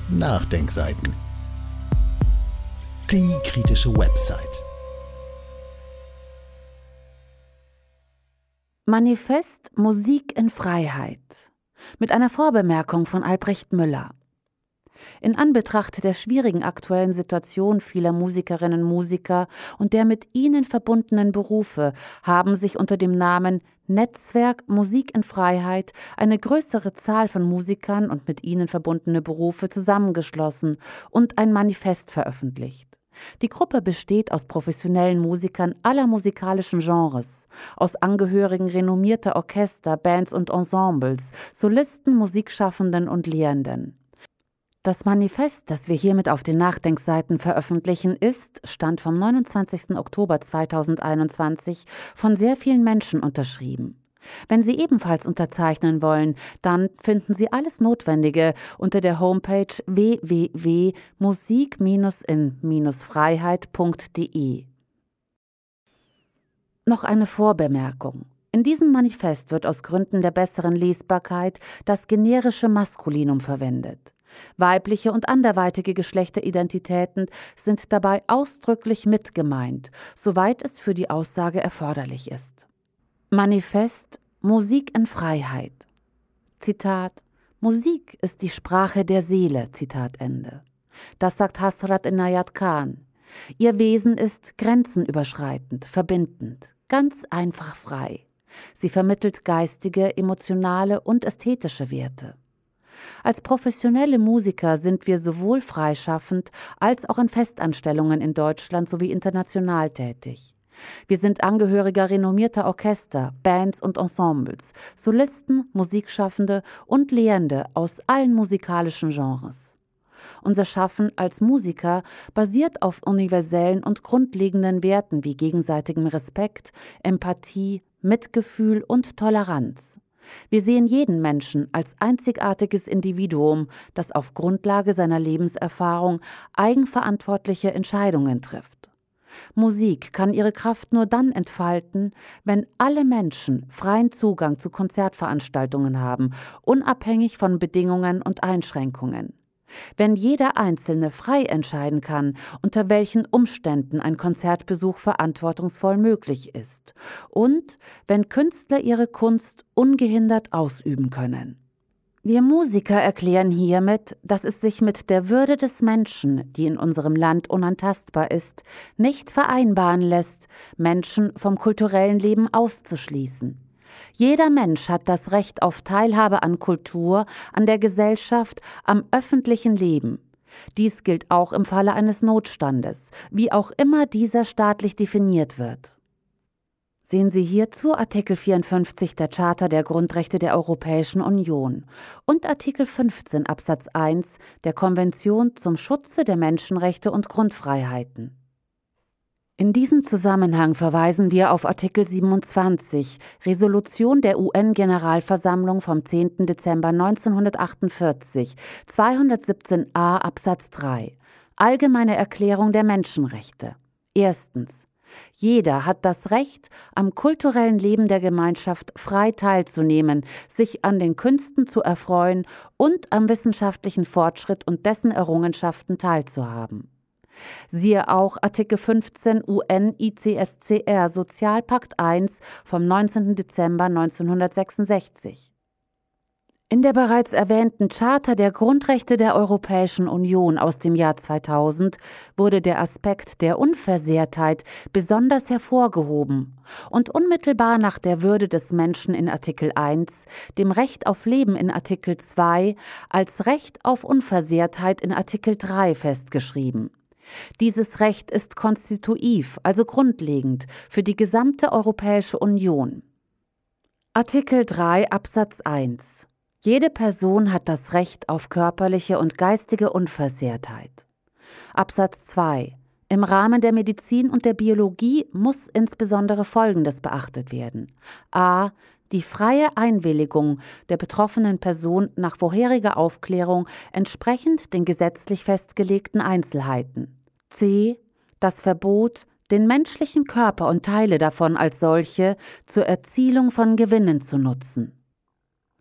Nachdenkseiten. Die kritische Website. Manifest Musik in Freiheit. Mit einer Vorbemerkung von Albrecht Müller. In Anbetracht der schwierigen aktuellen Situation vieler Musikerinnen und Musiker und der mit ihnen verbundenen Berufe haben sich unter dem Namen Netzwerk Musik in Freiheit eine größere Zahl von Musikern und mit ihnen verbundene Berufe zusammengeschlossen und ein Manifest veröffentlicht. Die Gruppe besteht aus professionellen Musikern aller musikalischen Genres, aus Angehörigen renommierter Orchester, Bands und Ensembles, Solisten, Musikschaffenden und Lehrenden. Das Manifest, das wir hiermit auf den Nachdenkseiten veröffentlichen, stand vom 29. Oktober 2021 von sehr vielen Menschen unterschrieben. Wenn Sie ebenfalls unterzeichnen wollen, dann finden Sie alles Notwendige unter der Homepage www.musik-in-freiheit.de. Noch eine Vorbemerkung. In diesem Manifest wird aus Gründen der besseren Lesbarkeit das generische Maskulinum verwendet. Weibliche und anderweitige Geschlechteridentitäten sind dabei ausdrücklich mitgemeint, soweit es für die Aussage erforderlich ist. Manifest Musik in Freiheit. Zitat: Musik ist die Sprache der Seele. Zitat Ende. Das sagt Hasrat Inayat Khan. Ihr Wesen ist grenzenüberschreitend, verbindend, ganz einfach frei. Sie vermittelt geistige, emotionale und ästhetische Werte. Als professionelle Musiker sind wir sowohl freischaffend als auch in Festanstellungen in Deutschland sowie international tätig. Wir sind Angehöriger renommierter Orchester, Bands und Ensembles, Solisten, Musikschaffende und Lehrende aus allen musikalischen Genres. Unser Schaffen als Musiker basiert auf universellen und grundlegenden Werten wie gegenseitigem Respekt, Empathie, Mitgefühl und Toleranz. Wir sehen jeden Menschen als einzigartiges Individuum, das auf Grundlage seiner Lebenserfahrung eigenverantwortliche Entscheidungen trifft. Musik kann ihre Kraft nur dann entfalten, wenn alle Menschen freien Zugang zu Konzertveranstaltungen haben, unabhängig von Bedingungen und Einschränkungen. Wenn jeder Einzelne frei entscheiden kann, unter welchen Umständen ein Konzertbesuch verantwortungsvoll möglich ist und wenn Künstler ihre Kunst ungehindert ausüben können. Wir Musiker erklären hiermit, dass es sich mit der Würde des Menschen, die in unserem Land unantastbar ist, nicht vereinbaren lässt, Menschen vom kulturellen Leben auszuschließen. Jeder Mensch hat das Recht auf Teilhabe an Kultur, an der Gesellschaft, am öffentlichen Leben. Dies gilt auch im Falle eines Notstandes, wie auch immer dieser staatlich definiert wird. Sehen Sie hierzu Artikel 54 der Charta der Grundrechte der Europäischen Union und Artikel 15 Absatz 1 der Konvention zum Schutze der Menschenrechte und Grundfreiheiten. In diesem Zusammenhang verweisen wir auf Artikel 27, Resolution der UN-Generalversammlung vom 10. Dezember 1948, 217a Absatz 3, Allgemeine Erklärung der Menschenrechte. Erstens. Jeder hat das Recht, am kulturellen Leben der Gemeinschaft frei teilzunehmen, sich an den Künsten zu erfreuen und am wissenschaftlichen Fortschritt und dessen Errungenschaften teilzuhaben. Siehe auch Artikel 15 UN-ICSCR Sozialpakt I vom 19. Dezember 1966. In der bereits erwähnten Charta der Grundrechte der Europäischen Union aus dem Jahr 2000 wurde der Aspekt der Unversehrtheit besonders hervorgehoben und unmittelbar nach der Würde des Menschen in Artikel 1, dem Recht auf Leben in Artikel 2, als Recht auf Unversehrtheit in Artikel 3 festgeschrieben. Dieses Recht ist konstitutiv, also grundlegend, für die gesamte Europäische Union. Artikel 3 Absatz 1. Jede Person hat das Recht auf körperliche und geistige Unversehrtheit. Absatz 2. Im Rahmen der Medizin und der Biologie muss insbesondere Folgendes beachtet werden. A. Die freie Einwilligung der betroffenen Person nach vorheriger Aufklärung entsprechend den gesetzlich festgelegten Einzelheiten. C. Das Verbot, den menschlichen Körper und Teile davon als solche zur Erzielung von Gewinnen zu nutzen.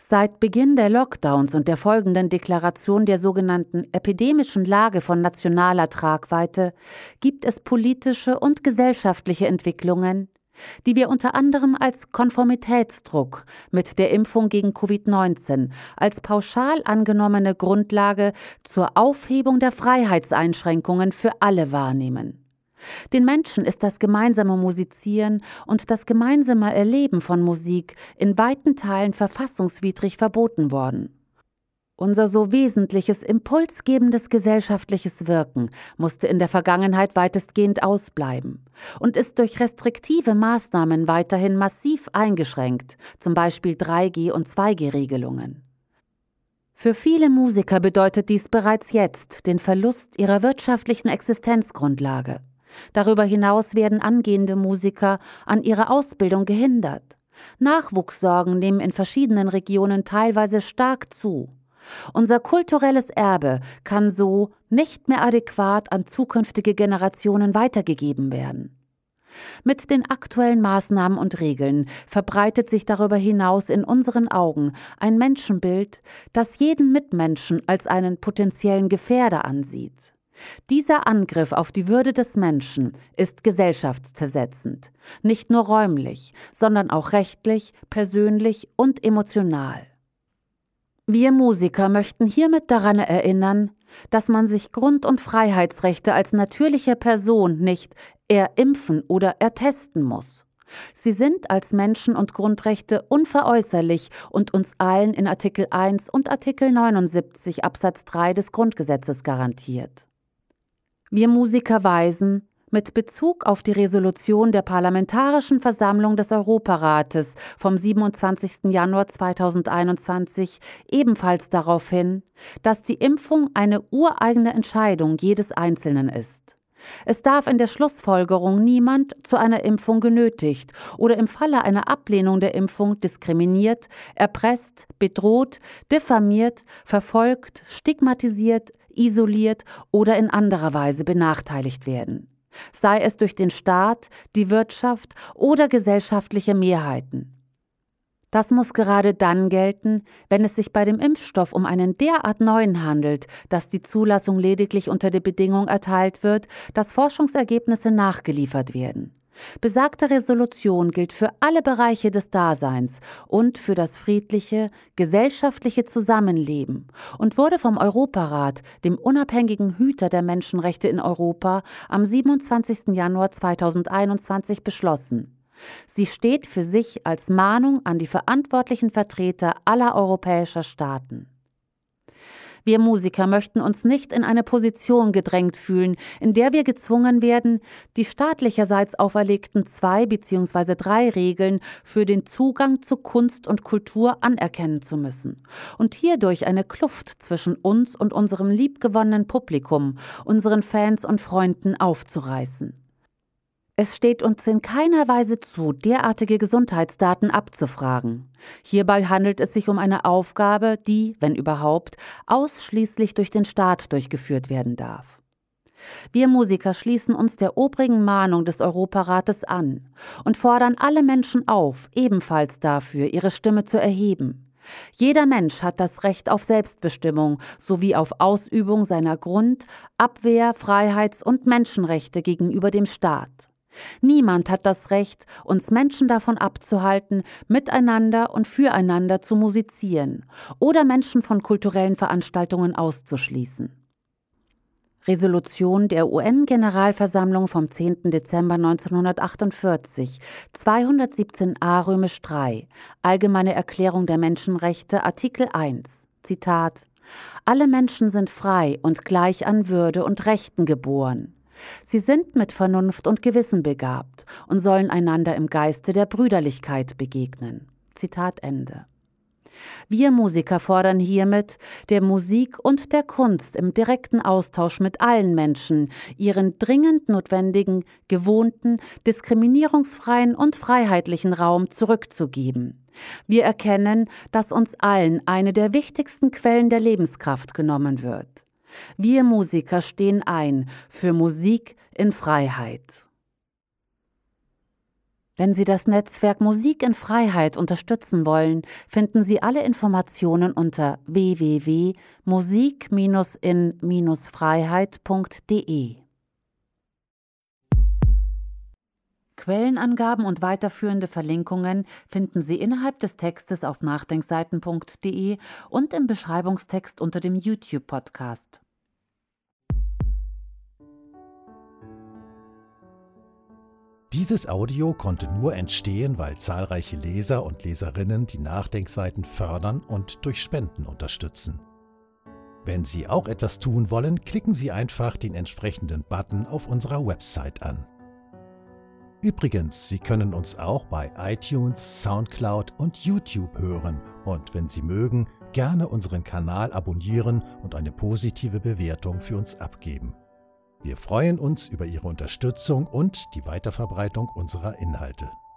Seit Beginn der Lockdowns und der folgenden Deklaration der sogenannten epidemischen Lage von nationaler Tragweite gibt es politische und gesellschaftliche Entwicklungen, die wir unter anderem als Konformitätsdruck mit der Impfung gegen Covid-19 als pauschal angenommene Grundlage zur Aufhebung der Freiheitseinschränkungen für alle wahrnehmen. Den Menschen ist das gemeinsame Musizieren und das gemeinsame Erleben von Musik in weiten Teilen verfassungswidrig verboten worden. Unser so wesentliches, impulsgebendes gesellschaftliches Wirken musste in der Vergangenheit weitestgehend ausbleiben und ist durch restriktive Maßnahmen weiterhin massiv eingeschränkt, zum Beispiel 3G- und 2G-Regelungen. Für viele Musiker bedeutet dies bereits jetzt den Verlust ihrer wirtschaftlichen Existenzgrundlage. Darüber hinaus werden angehende Musiker an ihrer Ausbildung gehindert. Nachwuchssorgen nehmen in verschiedenen Regionen teilweise stark zu. Unser kulturelles Erbe kann so nicht mehr adäquat an zukünftige Generationen weitergegeben werden. Mit den aktuellen Maßnahmen und Regeln verbreitet sich darüber hinaus in unseren Augen ein Menschenbild, das jeden Mitmenschen als einen potenziellen Gefährder ansieht. Dieser Angriff auf die Würde des Menschen ist gesellschaftszersetzend, nicht nur räumlich, sondern auch rechtlich, persönlich und emotional. Wir Musiker möchten hiermit daran erinnern, dass man sich Grund- und Freiheitsrechte als natürliche Person nicht erimpfen oder ertesten muss. Sie sind als Menschen- und Grundrechte unveräußerlich und uns allen in Artikel 1 und Artikel 79 Absatz 3 des Grundgesetzes garantiert. Wir Musiker weisen, mit Bezug auf die Resolution der Parlamentarischen Versammlung des Europarates vom 27. Januar 2021 ebenfalls darauf hin, dass die Impfung eine ureigene Entscheidung jedes Einzelnen ist. Es darf in der Schlussfolgerung niemand zu einer Impfung genötigt oder im Falle einer Ablehnung der Impfung diskriminiert, erpresst, bedroht, diffamiert, verfolgt, stigmatisiert, isoliert oder in anderer Weise benachteiligt werden. Sei es durch den Staat, die Wirtschaft oder gesellschaftliche Mehrheiten. Das muss gerade dann gelten, wenn es sich bei dem Impfstoff um einen derart neuen handelt, dass die Zulassung lediglich unter der Bedingung erteilt wird, dass Forschungsergebnisse nachgeliefert werden. Besagte Resolution gilt für alle Bereiche des Daseins und für das friedliche, gesellschaftliche Zusammenleben und wurde vom Europarat, dem unabhängigen Hüter der Menschenrechte in Europa, am 27. Januar 2021 beschlossen. Sie steht für sich als Mahnung an die verantwortlichen Vertreter aller europäischer Staaten. Wir Musiker möchten uns nicht in eine Position gedrängt fühlen, in der wir gezwungen werden, die staatlicherseits auferlegten 2 bzw. 3 Regeln für den Zugang zu Kunst und Kultur anerkennen zu müssen und hierdurch eine Kluft zwischen uns und unserem liebgewonnenen Publikum, unseren Fans und Freunden aufzureißen. Es steht uns in keiner Weise zu, derartige Gesundheitsdaten abzufragen. Hierbei handelt es sich um eine Aufgabe, die, wenn überhaupt, ausschließlich durch den Staat durchgeführt werden darf. Wir Musiker schließen uns der obrigen Mahnung des Europarates an und fordern alle Menschen auf, ebenfalls dafür ihre Stimme zu erheben. Jeder Mensch hat das Recht auf Selbstbestimmung sowie auf Ausübung seiner Grund-, Abwehr-, Freiheits- und Menschenrechte gegenüber dem Staat. Niemand hat das Recht, uns Menschen davon abzuhalten, miteinander und füreinander zu musizieren oder Menschen von kulturellen Veranstaltungen auszuschließen. Resolution der UN-Generalversammlung vom 10. Dezember 1948, 217a III, Allgemeine Erklärung der Menschenrechte, Artikel 1, Zitat: Alle Menschen sind frei und gleich an Würde und Rechten geboren. Sie sind mit Vernunft und Gewissen begabt und sollen einander im Geiste der Brüderlichkeit begegnen. Zitat Ende. Wir Musiker fordern hiermit, der Musik und der Kunst im direkten Austausch mit allen Menschen ihren dringend notwendigen, gewohnten, diskriminierungsfreien und freiheitlichen Raum zurückzugeben. Wir erkennen, dass uns allen eine der wichtigsten Quellen der Lebenskraft genommen wird. Wir Musiker stehen ein für Musik in Freiheit. Wenn Sie das Netzwerk Musik in Freiheit unterstützen wollen, finden Sie alle Informationen unter www.musik-in-freiheit.de. Quellenangaben und weiterführende Verlinkungen finden Sie innerhalb des Textes auf nachdenkseiten.de und im Beschreibungstext unter dem YouTube-Podcast. Dieses Audio konnte nur entstehen, weil zahlreiche Leser und Leserinnen die Nachdenkseiten fördern und durch Spenden unterstützen. Wenn Sie auch etwas tun wollen, klicken Sie einfach den entsprechenden Button auf unserer Website an. Übrigens, Sie können uns auch bei iTunes, Soundcloud und YouTube hören und wenn Sie mögen, gerne unseren Kanal abonnieren und eine positive Bewertung für uns abgeben. Wir freuen uns über Ihre Unterstützung und die Weiterverbreitung unserer Inhalte.